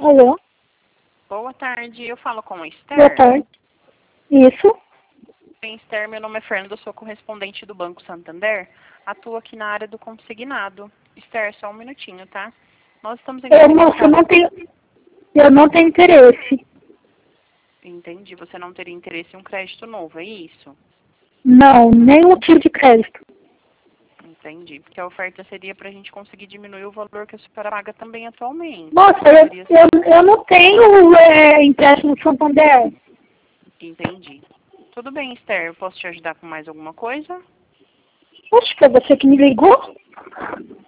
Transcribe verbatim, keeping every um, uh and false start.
Alô? Boa tarde, eu falo com a Esther. Boa tarde. Isso? Bem, Esther, meu nome é Fernando, eu sou correspondente do Banco Santander. Atuo aqui na área do consignado. Esther, só um minutinho, tá? Nós estamos Eu, entrando em moça, eu contato... não tenho, eu não tenho interesse. Entendi, você não teria interesse em um crédito novo, é isso? Não, nenhum tipo de crédito. Entendi, porque a oferta seria para a gente conseguir diminuir o valor que a senhora paga também atualmente. Moça, Seria... eu, eu, eu não tenho é, empréstimo Santander. Entendi. Tudo bem, Esther, eu posso te ajudar com mais alguma coisa? Poxa, foi você que me ligou?